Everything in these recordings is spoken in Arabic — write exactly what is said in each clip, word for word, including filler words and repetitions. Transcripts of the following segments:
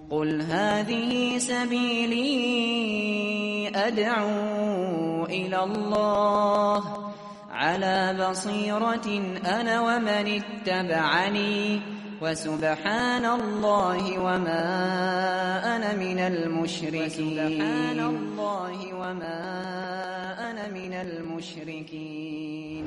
قل هذه سبيلي أدعو إلى الله على بصيرة أنا ومن اتبعني وسبحان الله وما أنا من المشركين سبحان الله وما أنا من المشركين.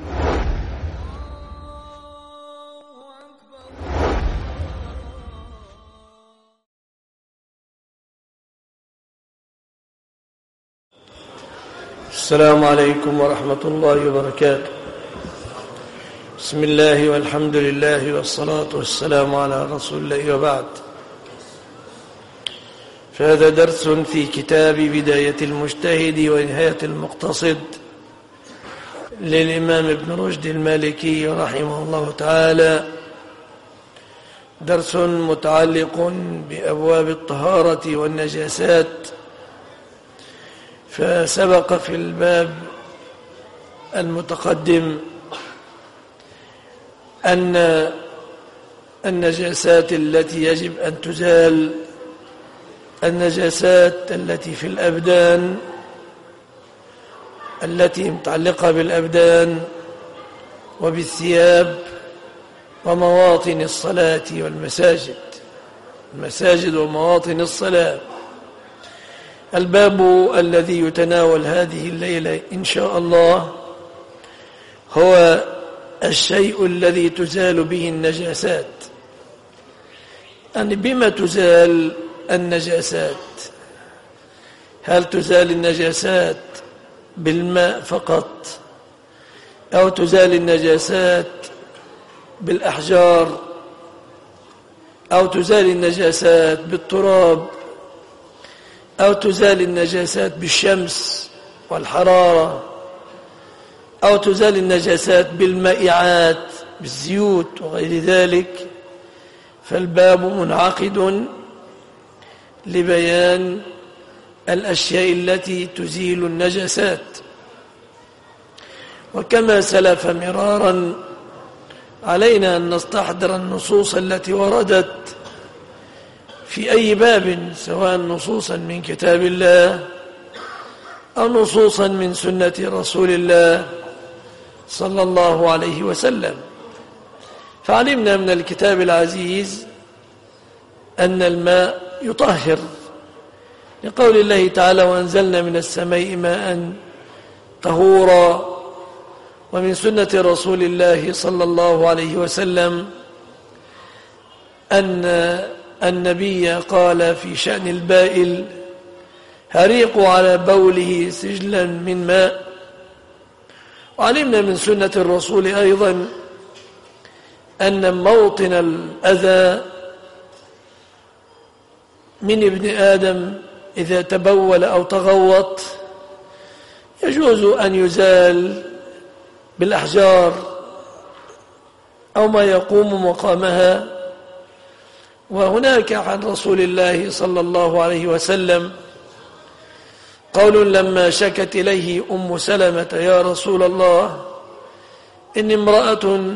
السلام عليكم ورحمة الله وبركاته. بسم الله والحمد لله والصلاة والسلام على رسول الله وبعد. فهذا درس في كتاب بداية المجتهد ونهاية المقتصد للإمام ابن رشد المالكي رحمه الله تعالى، درس متعلق بأبواب الطهارة والنجاسات. فسبق في الباب المتقدم أن النجاسات التي يجب أن تزال النجاسات التي في الأبدان، التي متعلقة بالأبدان وبالثياب ومواطن الصلاة والمساجد، المساجد ومواطن الصلاة. الباب الذي يتناول هذه الليلة إن شاء الله هو الشيء الذي تزال به النجاسات. يعني بما تزال النجاسات؟ هل تزال النجاسات بالماء فقط، أو تزال النجاسات بالأحجار، أو تزال النجاسات بالتراب، أو تزال النجاسات بالشمس والحرارة، أو تزال النجاسات بالمائعات بالزيوت وغير ذلك؟ فالباب منعقد لبيان الأشياء التي تزيل النجاسات. وكما سلف مرارا علينا أن نستحضر النصوص التي وردت في أي باب، سواء نصوصا من كتاب الله أو نصوصا من سنة رسول الله صلى الله عليه وسلم. فعلمنا من الكتاب العزيز أن الماء يطهر، لقول الله تعالى: وأنزلنا من السماء ماء طهورا. ومن سنة رسول الله صلى الله عليه وسلم أن النبي قال في شأن البائل: هريقوا على بوله سجلا من ماء. وعلمنا من سنة الرسول أيضا أن موطن الأذى من ابن آدم إذا تبول أو تغوط يجوز أن يزال بالأحجار أو ما يقوم مقامها. وهناك عن رسول الله صلى الله عليه وسلم قول لما شكت إليه أم سلمة: يا رسول الله، إني امرأة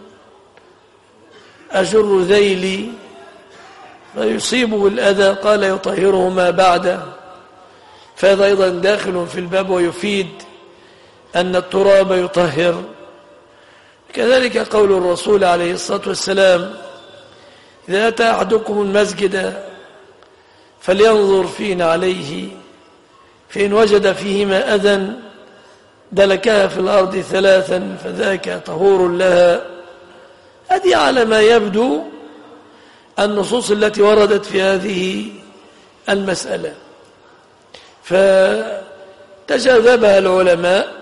أجر ذيلي فيصيبه الأذى، قال: يطهره ما بعده. فهذا أيضا داخل في الباب ويفيد أن التراب يطهر. كذلك قول الرسول عليه الصلاة والسلام: إذا أتى أحدكم المسجد فلينظر فينا عليه، فإن وجد فيهما أذى دلكها في الأرض ثلاثا فذاك طهور لها. هذه على ما يبدو النصوص التي وردت في هذه المسألة، فتجاذبها العلماء.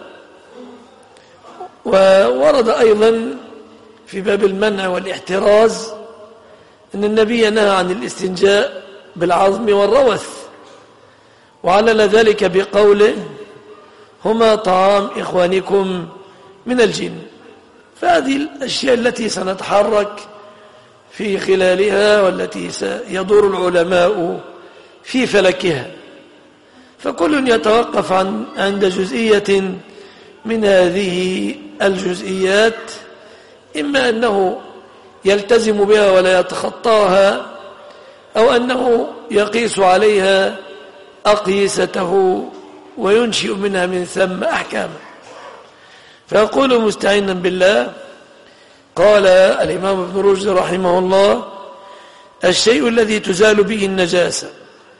وورد أيضا في باب المنع والاحتراز أن النبي نهى عن الاستنجاء بالعظم والروث، وعلل ذلك بقوله: هما طعام إخوانكم من الجن. فهذه الأشياء التي سنتحرك في خلالها والتي سيدور العلماء في فلكها، فكل يتوقف عن عند جزئية من هذه الجزئيات، إما أنه يلتزم بها ولا يتخطاها، أو أنه يقيس عليها أقيسته وينشئ منها من ثم أحكاما. فيقول مستعينا بالله: قال الإمام ابن رشد رحمه الله: الشيء الذي تزال به النجاسة.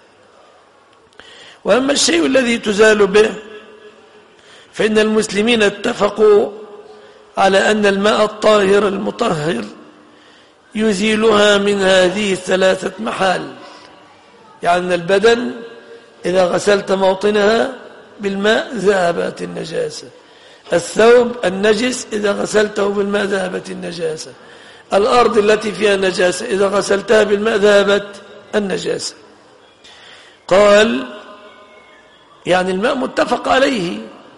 وأما الشيء الذي تزال به فإن المسلمين اتفقوا على أن الماء الطاهر المطهر يزيلها من هذه الثلاثة محال. يعني البدن إذا غسلت موطنها بالماء ذهبت النجاسة، الثوب النجس إذا غسلته بالماء ذهبت النجاسة، الأرض التي فيها نجاسة إذا غسلتها بالماء ذهبت النجاسة. قال يعني الماء متفق عليه.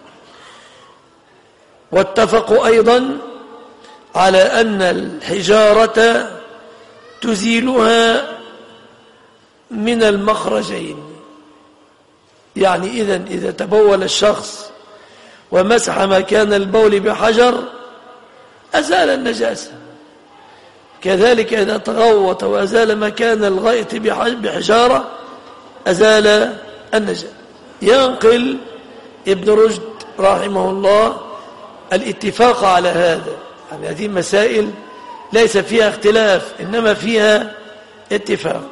واتفقوا أيضا على أن الحجارة تزيلها من المخرجين. يعني إذن إذا تبول الشخص ومسح مكان البول بحجر أزال النجاسة، كذلك إذا تغوط وأزال مكان الغائط بحجارة أزال النجاسة. ينقل ابن رشد رحمه الله الاتفاق على هذا. يعني هذه مسائل ليس فيها اختلاف إنما فيها اتفاق.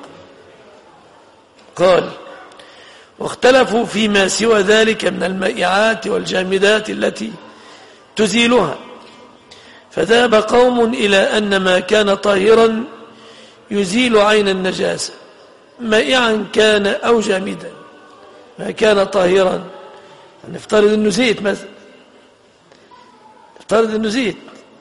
قال: واختلفوا فيما سوى ذلك من المائعات والجامدات التي تزيلها، فذهب قوم إلى أن ما كان طاهرا يزيل عين النجاسة مائعا كان أو جامدا. ما كان طاهرا نفترض أنه زيت مثلا، نفترض أنه زيت.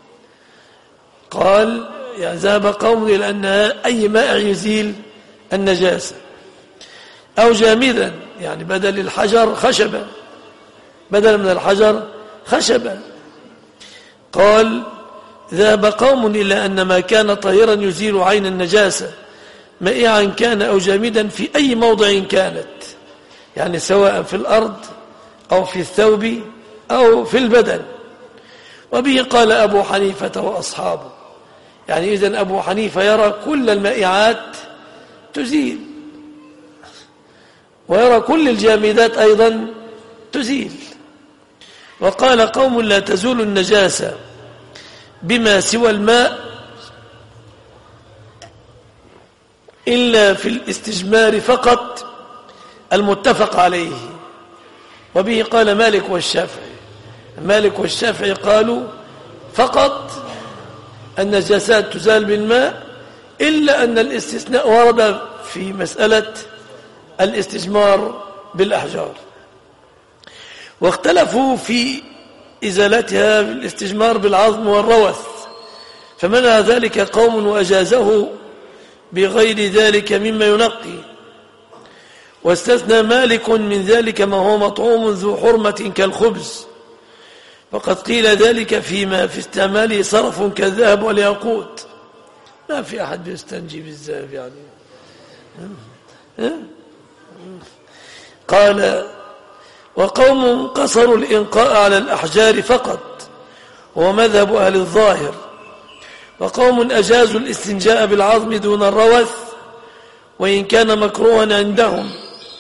قال يعني ذهب قوم إلى أن أي ماء يزيل النجاسة، أو جامدا يعني بدل الحجر خشبة، بدل من الحجر خشبة. قال ذهب قوم إلى أن ما كان طاهرا يزيل عين النجاسة مائعا كان أو جامدا في أي موضع كانت، يعني سواء في الأرض أو في الثوب أو في البدن. وبه قال أبو حنيفة وأصحابه. يعني إذن أبو حنيفة يرى كل المائعات تزيل، ويرى كل الجامدات أيضا تزيل. وقال قوم لا تزول النجاسة بما سوى الماء إلا في الاستجمار فقط المتفق عليه. وبه قال مالك والشافعي. مالك والشافعي قالوا فقط النجاسات تزال بالماء، إلا أن الاستثناء ورد في مسألة الاستجمار بالأحجار. واختلفوا في إزالتها بالاستجمار بالعظم والروث، فمنع ذلك قوم وأجازه بغير ذلك مما ينقي. واستثنى مالك من ذلك ما هو مطعوم ذو حرمة كالخبز، وقد قيل ذلك فيما في استعماله صرف كالذهب والياقوت. ما في أحد يستنجي بالذهب يعني. قال وقوم قصروا الإنقاء على الأحجار فقط، وهو مذهب أهل الظاهر. وقوم أجازوا الاستنجاء بالعظم دون الروث وإن كان مكروها عندهم.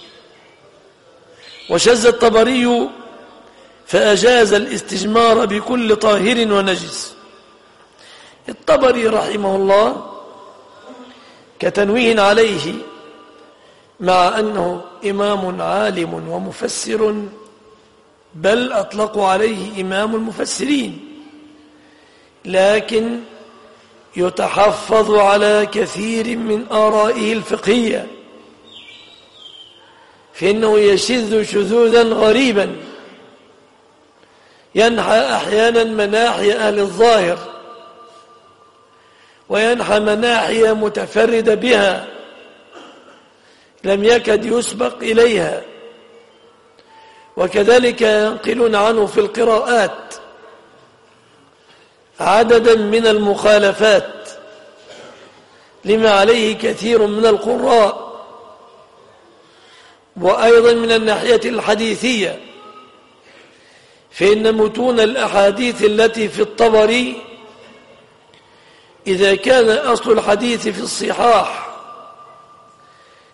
وشذ الطبري فأجاز الاستجمار بكل طاهر ونجس. الطبري رحمه الله كتنويه عليه، مع أنه إمام عالم ومفسر، بل أطلقوا عليه إمام المفسرين، لكن يتحفظ على كثير من آرائه الفقهية، فإنه يشذ شذوذا غريبا ينحى أحيانا مناحي أهل الظاهر، وينحى مناحي متفرد بها لم يكد يسبق إليها. وكذلك ينقلون عنه في القراءات عددا من المخالفات لما عليه كثير من القراء. وأيضا من الناحية الحديثية، فإن متون الأحاديث التي في الطبري إذا كان أصل الحديث في الصحاح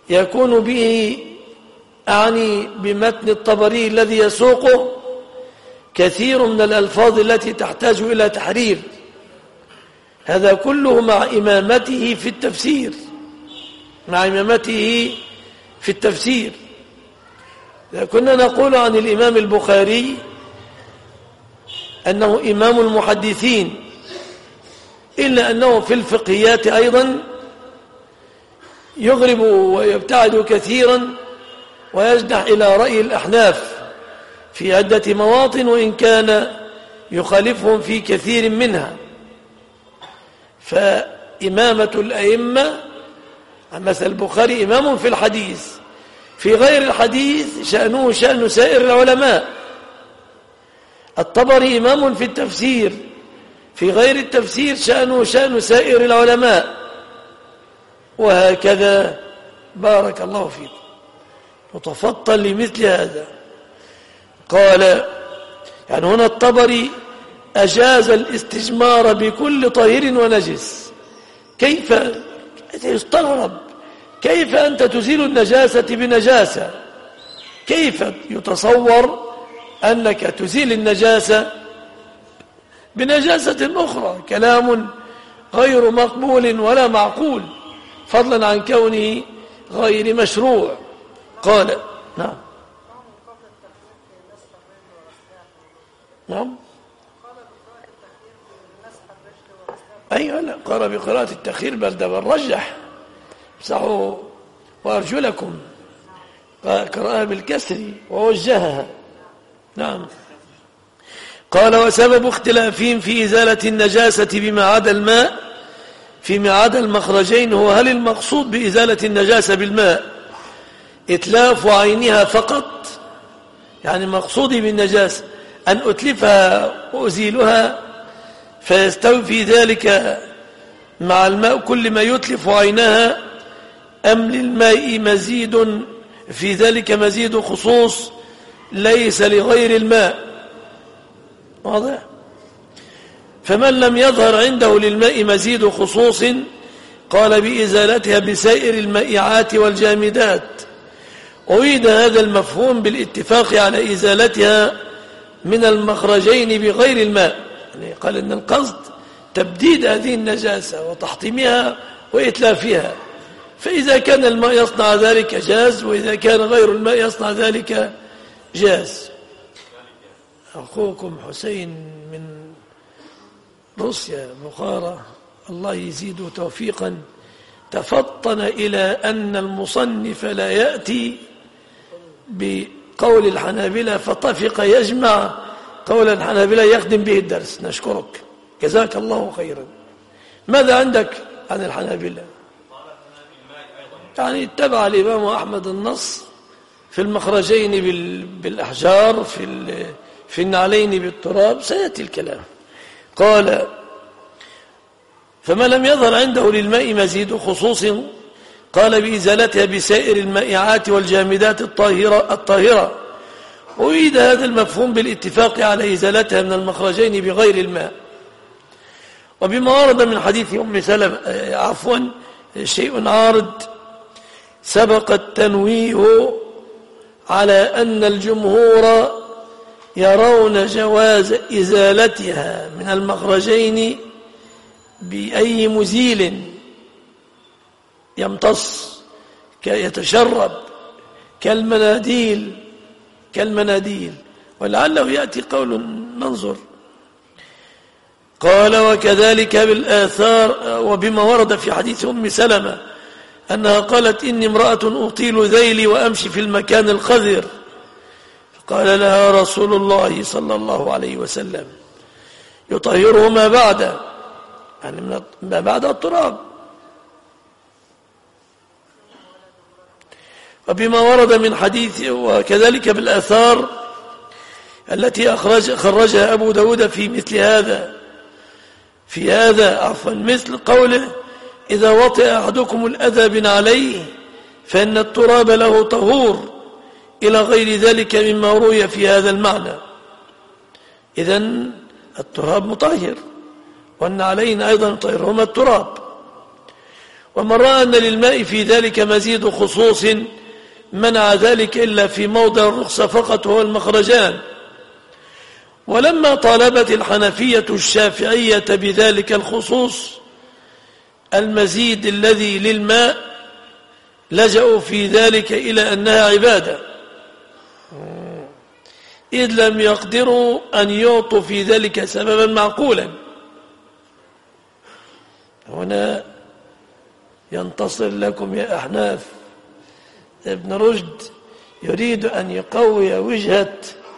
يكون به أعني بمتن الطبري الذي يسوقه كثير من الألفاظ التي تحتاج إلى تحرير، هذا كله مع إمامته في التفسير مع إمامته في التفسير. كنا نقول عن الإمام البخاري أنه إمام المحدثين، إلا أنه في الفقهيات أيضا يغرب ويبتعد كثيرا ويجنح إلى رأي الأحناف في عدة مواطن، وإن كان يخالفهم في كثير منها. فإمامة الأئمة مثل البخاري إمام في الحديث، في غير الحديث شأنه شأن سائر العلماء. الطبري إمام في التفسير، في غير التفسير شأنه شأن سائر العلماء، وهكذا. بارك الله فيكم. وتفضل لمثل هذا. قال يعني هنا الطبري أجاز الاستجمار بكل طاهر ونجس. كيف يستغرب كيف أنت تزيل النجاسة بنجاسة؟ كيف يتصور أنك تزيل النجاسة بنجاسة أخرى؟ كلام غير مقبول ولا معقول، فضلا عن كونه غير مشروع. قال نعم نعم أيوة لا قال بقراءة التخير بل ده بالرجح امسحوا وأرجلكم، قرأها بالكسر ووجهها. نعم. قال وسبب اختلافهم في إزالة النجاسة بما عدا الماء فيما عدا المخرجين هو هل المقصود بإزالة النجاسة بالماء إتلاف عينها فقط، يعني مقصودي بالنجاسة أن أتلفها وأزيلها فيستوي في ذلك مع الماء كل ما يتلف عينها، أم للماء مزيد في ذلك مزيد خصوص ليس لغير الماء؟ واضح؟ فمن لم يظهر عنده للماء مزيد خصوص قال بإزالتها بسائر المائعات والجامدات. أريد هذا المفهوم بالاتفاق على إزالتها من المخرجين بغير الماء، يعني قال إن القصد تبديد هذه النجاسة وتحطيمها وإتلافها، فإذا كان الماء يصنع ذلك جاز، وإذا كان غير الماء يصنع ذلك جاز. أخوكم حسين من روسيا بخارى الله يزيد توفيقا تفطن إلى أن المصنف لا يأتي بقول الحنابلة فطفق يجمع قول الحنابلة يخدم به الدرس. نشكرك جزاك الله خيرا. ماذا عندك عن الحنابلة؟ يعني اتبع الإمام أحمد النص في المخرجين بالأحجار في في النعلين بالتراب، سيأتي الكلام. قال فما لم يظهر عنده للماء مزيد خصوص قال بإزالتها بسائر المائعات والجامدات الطاهرة الطاهرة أريد هذا المفهوم بالاتفاق على إزالتها من المخرجين بغير الماء. وبما ورد من حديث أم سلمة عفوا شيء عارض سبق التنويه على أن الجمهور يرون جواز إزالتها من المخرجين بأي مزيل يمتص يتشرب كالمناديل كالمناديل ولعله يأتي قول ننظر. قال وكذلك بالآثار وبما ورد في حديث أم سلمة أنها قالت إني امرأة أطيل ذيلي وأمشي في المكان القذر، قال لها رسول الله صلى الله عليه وسلم يطهره ما بعد، يعني من ما بعد التراب. وبما ورد من حديث وكذلك بالآثار التي أخرج خرجها أبو داود في مثل هذا في هذا عفوا مثل قوله إذا وطئ أحدكم الأذى بنعليه فإن التراب له طهور إلى غير ذلك مما روي في هذا المعنى. إذن التراب مطهر والنعلين أيضا يطهرهما التراب. ومن رأى أن للماء في ذلك مزيد خصوص منع ذلك إلا في موضع الرخصة فقط وهو المخرجان. ولما طالبت الحنفية الشافعية بذلك الخصوص المزيد الذي للماء لجأوا في ذلك إلى أنها عبادة، إذ لم يقدروا أن يعطوا في ذلك سببا معقولا. هنا ينتصر لكم يا أحناف. ابن رشد يريد أن يقوي وجهة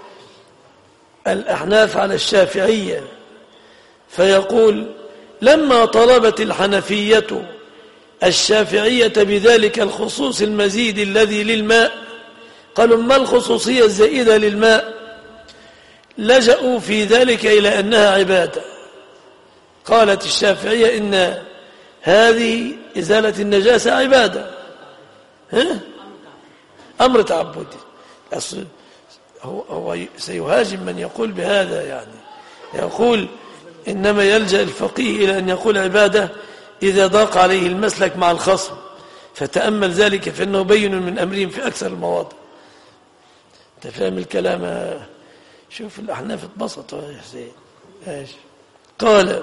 الأحناف على الشافعية، فيقول لما طلبت الحنفية الشافعية بذلك الخصوص المزيد الذي للماء، قالوا ما الخصوصية الزائدة للماء، لجأوا في ذلك إلى أنها عبادة. قالت الشافعية إن هذه إزالة النجاسة عبادة، ها؟ أمر تعبدي. هو, هو سيهاجم من يقول بهذا، يعني يقول إنما يلجأ الفقيه إلى أن يقول عبادة إذا ضاق عليه المسلك مع الخصم، فتأمل ذلك فإنه بين من أمرهم في أكثر المواضع. أنت فاهم الكلام؟ شوف الأحناف اتبسطوا يا حسين. قال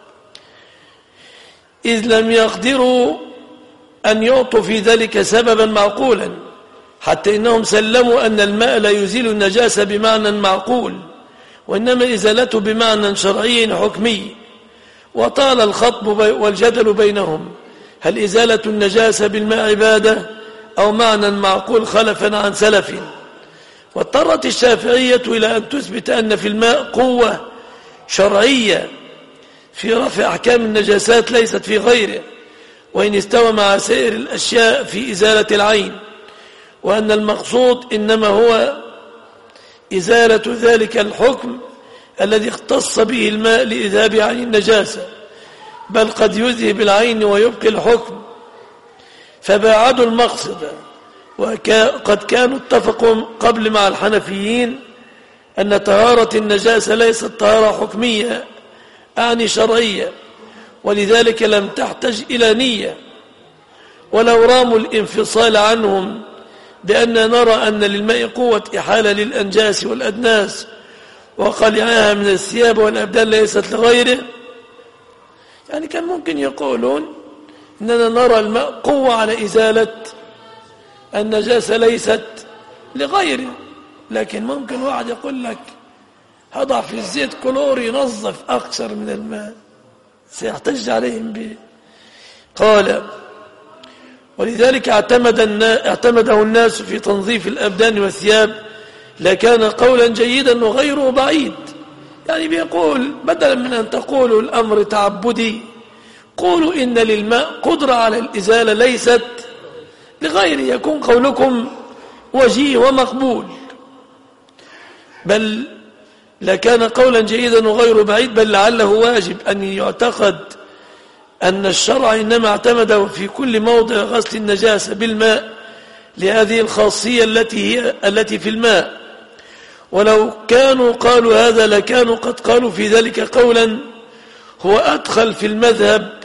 إذ لم يقدروا أن يعطوا في ذلك سببا معقولا، حتى إنهم سلموا أن الماء لا يزيل النجاسة بمعنى معقول، وإنما إزالته بمعنى شرعي حكمي. وطال الخطب والجدل بينهم هل إزالة النجاسة بالماء عبادة أو معنى معقول خلفا عن سلف. واضطرت الشافعية إلى أن تثبت أن في الماء قوة شرعية في رفع أحكام النجاسات ليست في غيره، وإن استوى مع سائر الأشياء في إزالة العين، وأن المقصود إنما هو إزالة ذلك الحكم الذي اختص به الماء لإذهاب عين النجاسة، بل قد يذهب العين ويبقي الحكم. فباعدوا المقصد، وقد كانوا اتفقوا قبل مع الحنفيين أن طهارة النجاسة ليست طهارة حكمية أعني شرعية، ولذلك لم تحتج إلى نية. ولو راموا الانفصال عنهم بأن نرى أن للماء قوة إحالة للأنجاس والأدناس وقلعها من الثياب والأبدان ليست لغيره، يعني كان ممكن يقولون إننا نرى الماء قوة على إزالة النجاسة ليست لغيره. لكن ممكن واحد يقول لك هضع في الزيت كلور ينظف أكثر من الماء، سيحتج عليهم به. قال ولذلك اعتمد اعتمده الناس في تنظيف الأبدان والثياب، لكان قولا جيدا وغيره بعيد. يعني بيقول بدلا من أن تقولوا الأمر تعبدي، قولوا إن للماء قدرة على الإزالة ليست لغيره، يكون قولكم وجيه ومقبول. بل لكان قولا جيدا وغير بعيد، بل لعله واجب أن يعتقد أن الشرع إنما اعتمد في كل موضع غسل النجاسة بالماء لهذه الخاصية التي هي التي في الماء. ولو كانوا قالوا هذا لكانوا قد قالوا في ذلك قولا هو أدخل في المذهب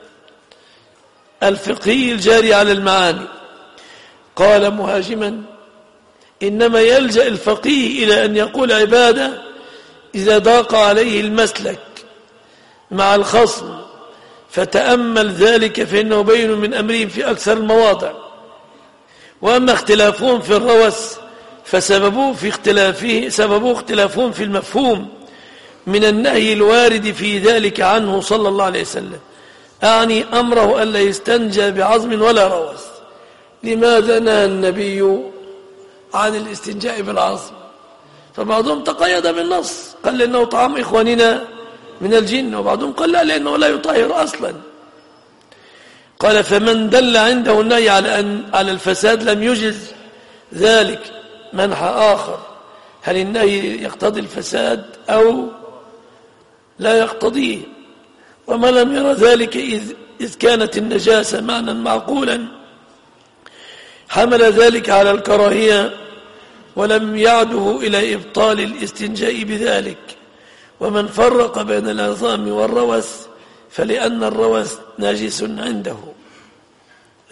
الفقهي الجاري على المعاني. قال مهاجما إنما يلجأ الفقيه إلى أن يقول عبادة إذا ضاق عليه المسلك مع الخصم، فتأمل ذلك فإنه بين من أمرهم في أكثر المواضع. وأما اختلافهم في الروث فسببوه في اختلافه سببوه اختلافهم في المفهوم من النهي الوارد في ذلك عنه صلى الله عليه وسلم، أعني أمره ألا يستنجى بعظم ولا روث. لماذا نهى النبي عن الاستنجاء بالعظم؟ فبعضهم تقيد بالنص، قال لأنه طعام إخواننا من الجن، وبعضهم قال لا لأنه لا يطهر أصلا. قال فمن دل عنده النهي على أن على الفساد لم يجز ذلك منح آخر، هل النهي يقتضي الفساد أو لا يقتضيه؟ وما لم يرى ذلك إذ, إذ كانت النجاسة معنى معقولا حمل ذلك على الكراهية، ولم يعده إلى إبطال الاستنجاء بذلك. ومن فرق بين العظام والروث فلأن الروث ناجس عنده.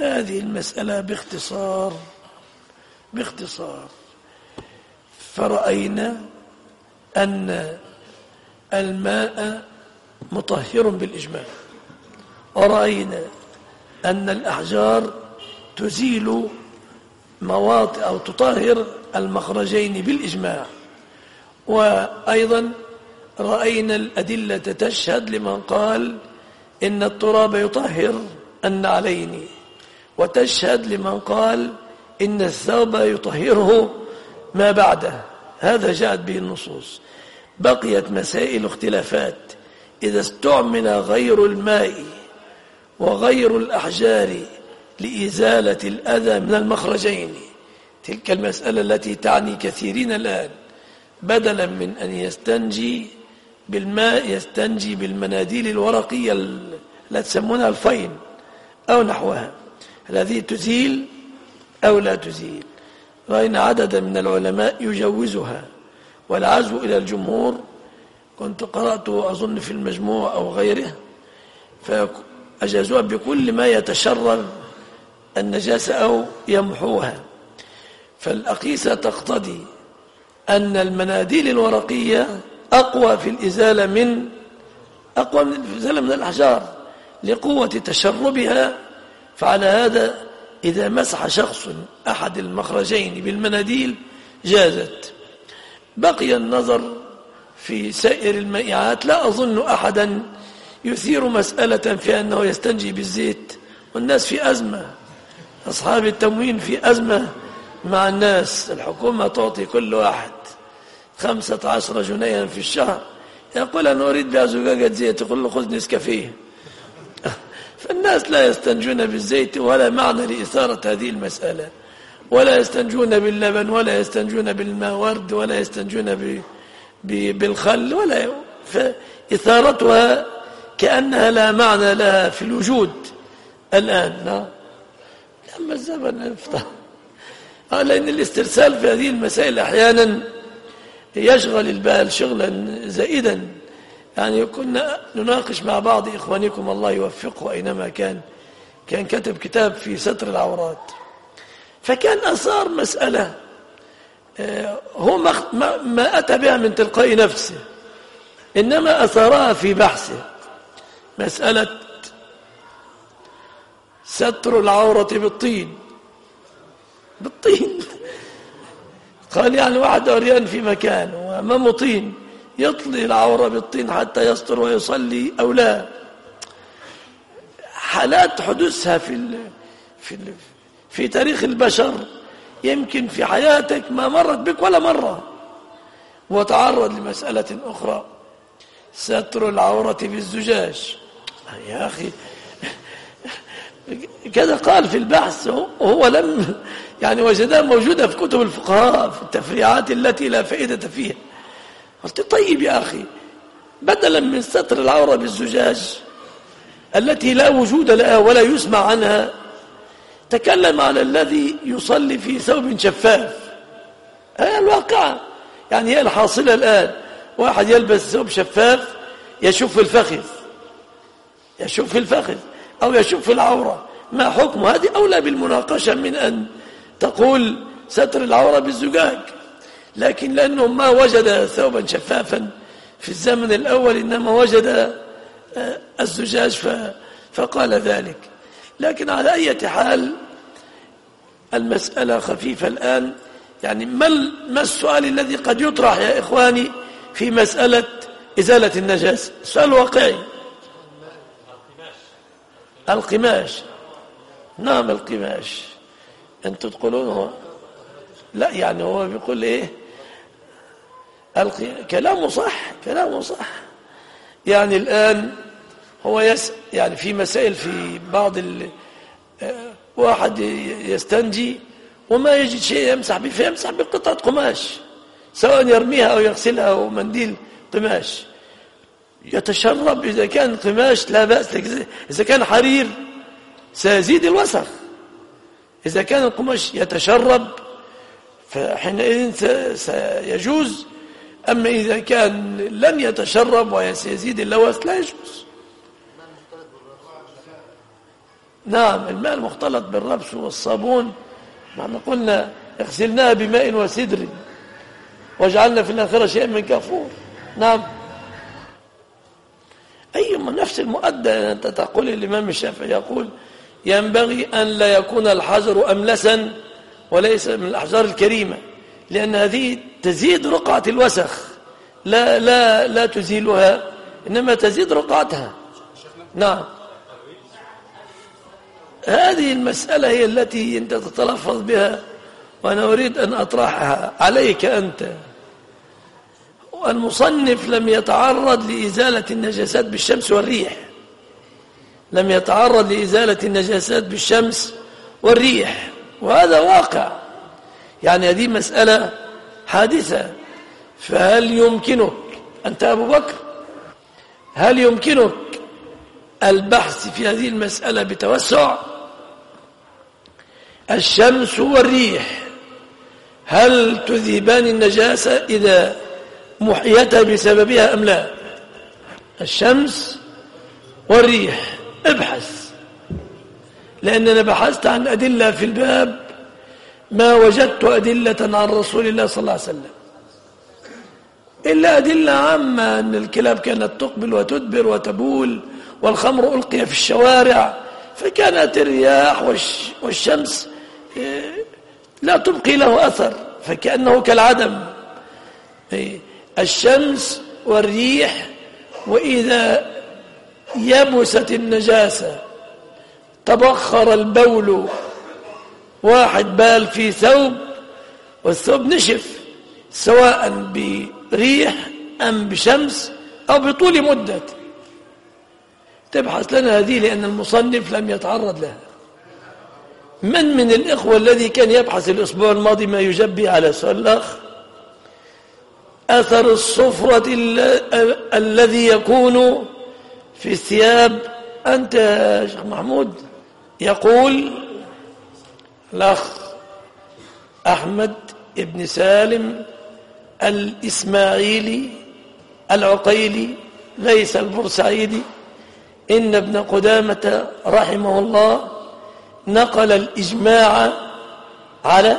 هذه المسألة باختصار باختصار فرأينا أن الماء مطهر بالإجماع، ورأينا أن الأحجار تزيل مواطئ أو تطهر المخرجين بالإجماع، وأيضا رأينا الأدلة تشهد لمن قال إن التراب يطهر النعلين، وتشهد لمن قال إن الثوب يطهره ما بعده، هذا جاءت به النصوص. بقيت مسائل اختلافات، إذا استعمل غير الماء وغير الأحجار لإزالة الأذى من المخرجين، تلك المسألة التي تعني كثيرين الآن، بدلا من أن يستنجي بالماء يستنجي بالمناديل الورقية التي تسمونها الفين أو نحوها، هذه تزيل أو لا تزيل. رأينا عددا من العلماء يجوزها، والعزو إلى الجمهور كنت قرأته أظن في المجموع أو غيره، فأجازوها بكل ما يتشرر النجاسة أو يمحوها. فالأقيسة تقتضي أن المناديل الورقية أقوى في الإزالة من أقوى من الإزالة من الأحجار لقوة تشربها، فعلى هذا إذا مسح شخص أحد المخرجين بالمناديل جازت. بقي النظر في سائر المائعات، لا أظن أحدا يثير مسألة في أنه يستنجي بالزيت، والناس في أزمة، أصحاب التموين في أزمة مع الناس، الحكومة تعطي كل واحد خمسة عشر جنيها في الشهر، يقول أنا أريد بها زجاجة زيت، يقول له خذ نسكافيه. فالناس لا يستنجون بالزيت، ولا معنى لإثارة هذه المسألة، ولا يستنجون باللبن، ولا يستنجون بالماء ورد، ولا يستنجون ب... ب... بالخل، ولا فإثارتها كأنها لا معنى لها في الوجود الآن. نعم، أما الزمن يفتح، لأن الاسترسال في هذه المسائل أحيانا يشغل البال شغلا زائدا. يعني كنا نناقش مع بعض إخوانكم الله يوفقه أينما كان، كان كتب كتاب في ستر العورات، فكان أثار مسألة هو ما أتى بها من تلقاء نفسه، إنما أثارها في بحثه، مسألة ستر العورة بالطين بالطين قال يعني واحد عريان في مكان وأمامه طين، يطلي العورة بالطين حتى يستر ويصلي أو لا؟ حالات حدوثها في ال في ال في تاريخ البشر يمكن في حياتك ما مرت بك ولا مرة. وتعرض لمسألة أخرى، ستر العورة بالزجاج. يا أخي كذا قال في البحث، وهو لم يعني وجدها موجودة في كتب الفقهاء في التفريعات التي لا فائدة فيها. قلت طيب يا أخي، بدلا من ستر العورة بالزجاج التي لا وجود لها ولا يسمع عنها، تكلم على الذي يصلي في ثوب شفاف. هي الواقعة، يعني هي الحاصلة الآن، واحد يلبس ثوب شفاف يشوف الفخذ يشوف الفخذ أو يشوف العورة، ما حكم؟ هذه أولى بالمناقشة من أن تقول ستر العورة بالزجاج. لكن لأنه ما وجد ثوبا شفافا في الزمن الأول، إنما وجد الزجاج فقال ذلك. لكن على أي حال المسألة خفيفة الآن. يعني ما السؤال الذي قد يطرح يا إخواني في مسألة إزالة النجاسة؟ سؤال واقعي. القماش. نعم القماش. أنتم تقولون هو لا، يعني هو بيقول إيه؟ كلامه صح كلامه صح. يعني الآن هو يس يعني في مسائل، في بعض ال... واحد يستنجي وما يجد شيء يمسح به، فيمسح بقطعة قماش، سواء يرميها أو يغسلها أو منديل قماش. يتشرب إذا كان قماش لا بأس، إذا كان حرير سيزيد الوسخ. إذا كان القماش يتشرب فحينئذ سيجوز، أما إذا كان لم يتشرب وسيزيد اللوث لا يجوز. نعم الماء المختلط بالربس والصابون، نحن قلنا اغسلناها بماء وسدر وجعلنا في الآخرة شيئا من كافور. نعم أي من نفس المؤدى. أنت تقول الإمام الشافعي يقول ينبغي أن لا يكون الحجر أملسا وليس من الأحجار الكريمة، لأن هذه تزيد رقعة الوسخ، لا لا لا تزيلها إنما تزيد رقعتها. نعم هذه المسألة هي التي أنت تتلفظ بها وأنا أريد أن أطرحها عليك أنت. المصنف لم يتعرض لإزالة النجاسات بالشمس والريح، لم يتعرض لإزالة النجاسات بالشمس والريح، وهذا واقع. يعني هذه مسألة حادثة. فهل يمكنك أنت أبو بكر، هل يمكنك البحث في هذه المسألة بتوسع؟ الشمس والريح هل تذهبان النجاسة إذا محيتها بسببها أم لا؟ الشمس والريح ابحث، لأننا بحثت عن أدلة في الباب ما وجدت أدلة عن رسول الله صلى الله عليه وسلم إلا أدلة عامة أن الكلاب كانت تقبل وتدبر وتبول والخمر ألقي في الشوارع، فكانت الرياح والشمس لا تبقي له أثر، فكأنه كالعدم. الشمس والريح، وإذا يبست النجاسة تبخر البول، واحد بال في ثوب والثوب نشف سواء بريح أم بشمس أو بطول مدة، تبحث لنا هذه لأن المصنف لم يتعرض لها. من من الإخوة الذي كان يبحث الأسبوع الماضي ما يجبي على سؤال الأخ أثر الصفرة الذي يكون في الثياب؟ أنت يا شيخ محمود يقول الأخ أحمد ابن سالم الإسماعيلي العقيلي ليس البورسعيدي إن ابن قدامة رحمه الله نقل الإجماع على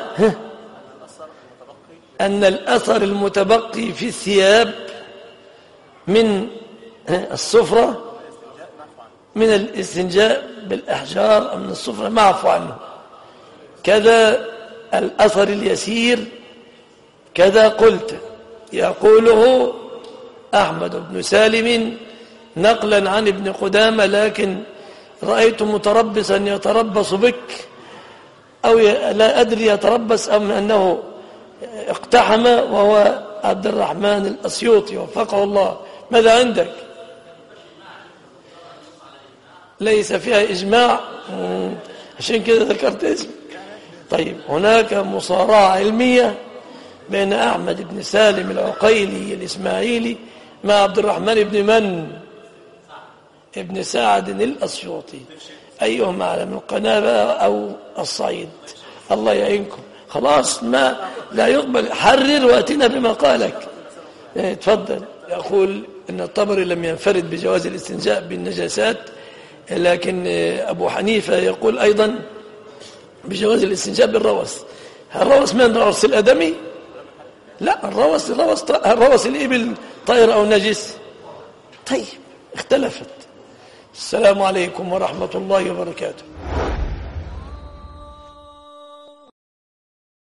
أن الأثر المتبقي في الثياب من الصفرة من الاستنجاء بالأحجار أو من الصفرة معفو عنه، كذا الأثر اليسير كذا قلت. يقوله أحمد بن سالم نقلا عن ابن قدامة، لكن رأيت متربصا يتربص بك أو لا أدري يتربص أم أنه اقتحم، وهو عبد الرحمن الأسيوطي وفقه الله. ماذا عندك؟ ليس فيها إجماع، عشان كده ذكرت اسم. طيب هناك مصارعة علمية بين أحمد بن سالم العقيلي الإسماعيلي مع عبد الرحمن بن من ابن سعد الأسيوطي، أيهما على من القنابة أو الصعيد؟ الله يعينكم. خلاص ما لا يقبل، حرر وأتنا بما قالك. تفضل. يقول إن الطبري لم ينفرد بجواز الاستنجاء بالنجاسات، لكن أبو حنيفة يقول أيضا بجواز الاستنجاء بالروث. الروث من الروث الأدمي؟ لا، الروث الروث الروث الإبل طائر أو نجس. طيب اختلفت. السلام عليكم ورحمة الله وبركاته.